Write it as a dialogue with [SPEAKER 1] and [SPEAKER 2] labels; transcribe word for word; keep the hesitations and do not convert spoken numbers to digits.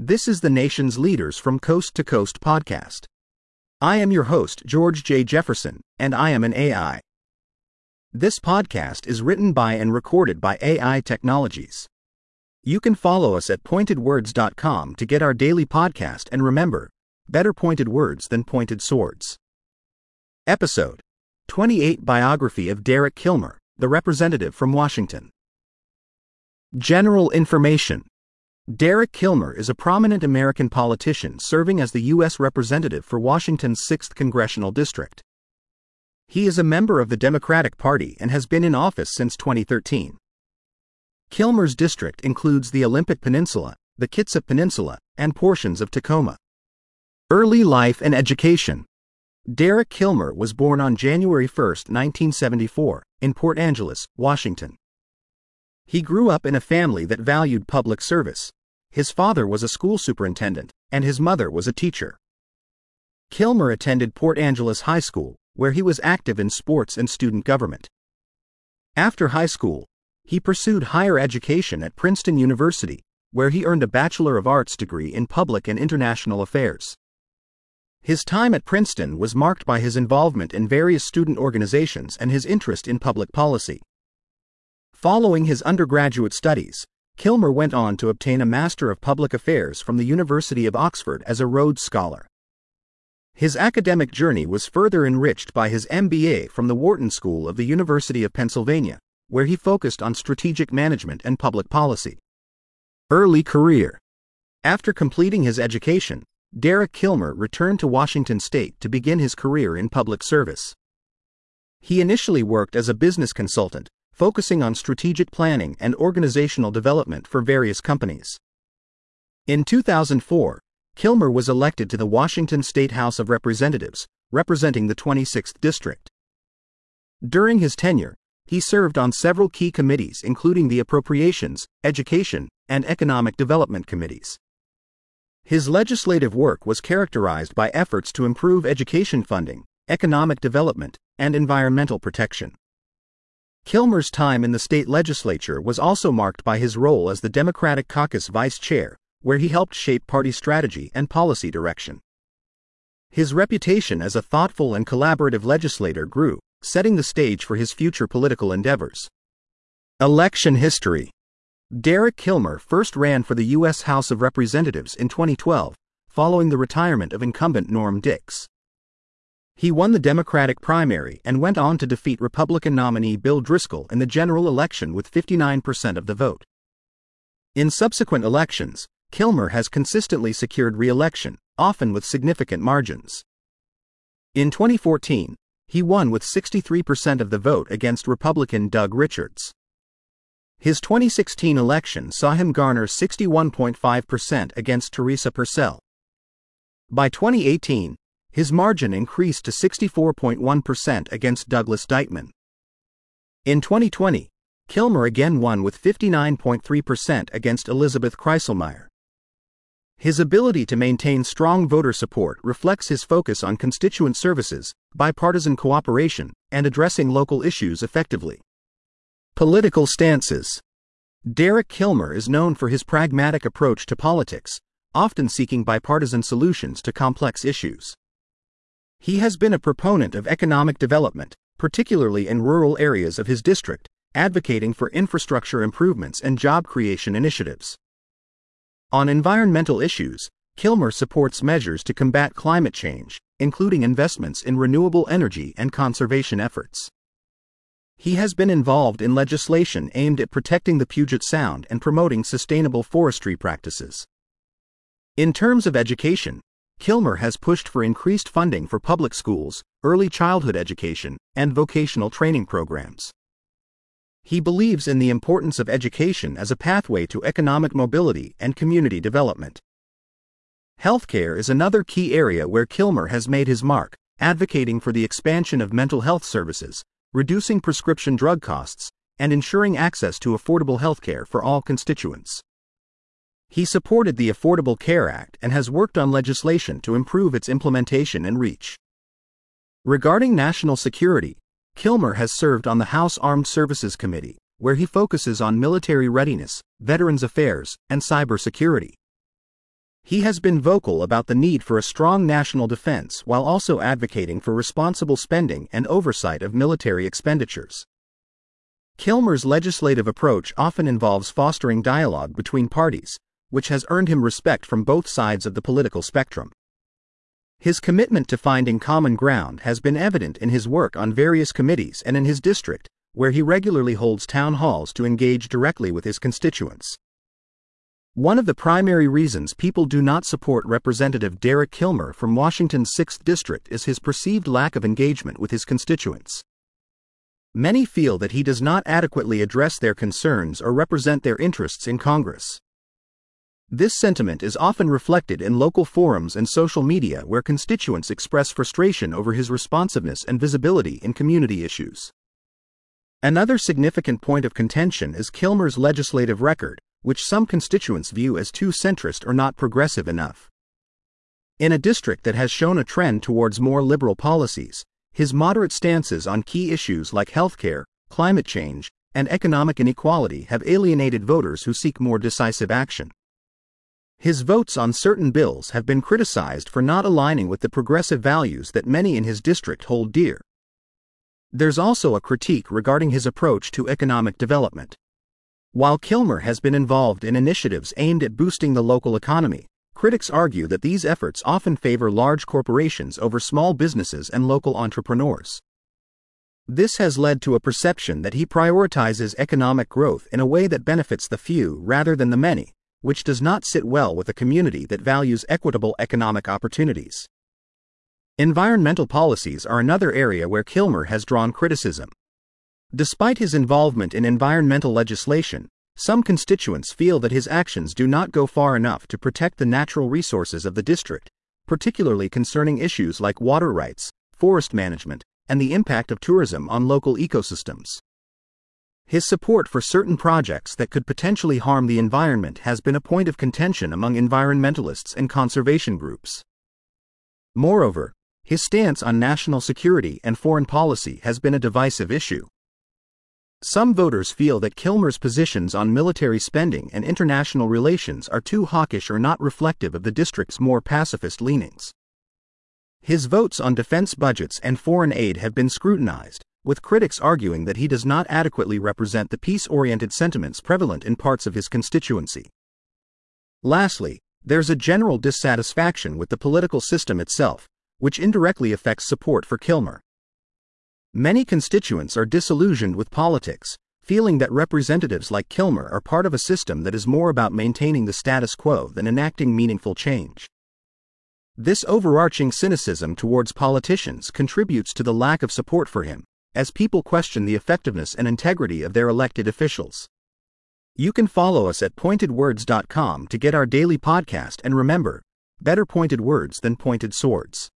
[SPEAKER 1] This is the nation's Leaders from Coast to Coast podcast. I am your host, George J. Jefferson, and I am an A I. This podcast is written by and recorded by A I Technologies. You can follow us at pointed words dot com to get our daily podcast, and remember, better pointed words than pointed swords. Episode twenty-eight Biography of Derek Kilmer, the representative from Washington. General information. Derek Kilmer is a prominent American politician serving as the U S representative for Washington's sixth Congressional District. He is a member of the Democratic Party and has been in office since twenty thirteen. Kilmer's district includes the Olympic Peninsula, the Kitsap Peninsula, and portions of Tacoma. Early life and education. Derek Kilmer was born on January first, nineteen seventy-four, in Port Angeles, Washington. He grew up in a family that valued public service. His father was a school superintendent, and his mother was a teacher. Kilmer attended Port Angeles High School, where he was active in sports and student government. After high school, he pursued higher education at Princeton University, where he earned a Bachelor of Arts degree in Public and International Affairs. His time at Princeton was marked by his involvement in various student organizations and his interest in public policy. Following his undergraduate studies, Kilmer went on to obtain a Master of Public Affairs from the University of Oxford as a Rhodes Scholar. His academic journey was further enriched by his M B A from the Wharton School of the University of Pennsylvania, where he focused on strategic management and public policy. Early career. After completing his education, Derek Kilmer returned to Washington State to begin his career in public service. He initially worked as a business consultant, focusing on strategic planning and organizational development for various companies. In two thousand four, Kilmer was elected to the Washington State House of Representatives, representing the twenty-sixth District. During his tenure, he served on several key committees including the Appropriations, Education, and Economic Development Committees. His legislative work was characterized by efforts to improve education funding, economic development, and environmental protection. Kilmer's time in the state legislature was also marked by his role as the Democratic Caucus vice chair, where he helped shape party strategy and policy direction. His reputation as a thoughtful and collaborative legislator grew, setting the stage for his future political endeavors. Election history. Derek Kilmer first ran for the U S House of Representatives in twenty twelve, following the retirement of incumbent Norm Dix. He won the Democratic primary and went on to defeat Republican nominee Bill Driscoll in the general election with fifty-nine percent of the vote. In subsequent elections, Kilmer has consistently secured re-election, often with significant margins. In twenty fourteen, he won with sixty-three percent of the vote against Republican Doug Richards. His twenty sixteen election saw him garner sixty-one point five percent against Teresa Purcell. By twenty eighteen, his margin increased to sixty-four point one percent against Douglas Deitman. In twenty twenty, Kilmer again won with fifty-nine point three percent against Elizabeth Kreiselmeyer. His ability to maintain strong voter support reflects his focus on constituent services, bipartisan cooperation, and addressing local issues effectively. Political stances. Derek Kilmer is known for his pragmatic approach to politics, often seeking bipartisan solutions to complex issues. He has been a proponent of economic development, particularly in rural areas of his district, advocating for infrastructure improvements and job creation initiatives. On environmental issues, Kilmer supports measures to combat climate change, including investments in renewable energy and conservation efforts. He has been involved in legislation aimed at protecting the Puget Sound and promoting sustainable forestry practices. In terms of education, Kilmer has pushed for increased funding for public schools, early childhood education, and vocational training programs. He believes in the importance of education as a pathway to economic mobility and community development. Healthcare is another key area where Kilmer has made his mark, advocating for the expansion of mental health services, reducing prescription drug costs, and ensuring access to affordable healthcare for all constituents. He supported the Affordable Care Act and has worked on legislation to improve its implementation and reach. Regarding national security, Kilmer has served on the House Armed Services Committee, where he focuses on military readiness, veterans affairs, and cybersecurity. He has been vocal about the need for a strong national defense while also advocating for responsible spending and oversight of military expenditures. Kilmer's legislative approach often involves fostering dialogue between parties, which has earned him respect from both sides of the political spectrum. His commitment to finding common ground has been evident in his work on various committees and in his district, where he regularly holds town halls to engage directly with his constituents. One of the primary reasons people do not support Representative Derek Kilmer from Washington's sixth District is his perceived lack of engagement with his constituents. Many feel that he does not adequately address their concerns or represent their interests in Congress. This sentiment is often reflected in local forums and social media where constituents express frustration over his responsiveness and visibility in community issues. Another significant point of contention is Kilmer's legislative record, which some constituents view as too centrist or not progressive enough. In a district that has shown a trend towards more liberal policies, his moderate stances on key issues like healthcare, climate change, and economic inequality have alienated voters who seek more decisive action. His votes on certain bills have been criticized for not aligning with the progressive values that many in his district hold dear. There's also a critique regarding his approach to economic development. While Kilmer has been involved in initiatives aimed at boosting the local economy, critics argue that these efforts often favor large corporations over small businesses and local entrepreneurs. This has led to a perception that he prioritizes economic growth in a way that benefits the few rather than the many, which does not sit well with a community that values equitable economic opportunities. Environmental policies are another area where Kilmer has drawn criticism. Despite his involvement in environmental legislation, some constituents feel that his actions do not go far enough to protect the natural resources of the district, particularly concerning issues like water rights, forest management, and the impact of tourism on local ecosystems. His support for certain projects that could potentially harm the environment has been a point of contention among environmentalists and conservation groups. Moreover, his stance on national security and foreign policy has been a divisive issue. Some voters feel that Kilmer's positions on military spending and international relations are too hawkish or not reflective of the district's more pacifist leanings. His votes on defense budgets and foreign aid have been scrutinized, with critics arguing that he does not adequately represent the peace-oriented sentiments prevalent in parts of his constituency. Lastly, there's a general dissatisfaction with the political system itself, which indirectly affects support for Kilmer. Many constituents are disillusioned with politics, feeling that representatives like Kilmer are part of a system that is more about maintaining the status quo than enacting meaningful change. This overarching cynicism towards politicians contributes to the lack of support for him, as people question the effectiveness and integrity of their elected officials. You can follow us at pointed words dot com to get our daily podcast, and remember, better pointed words than pointed swords.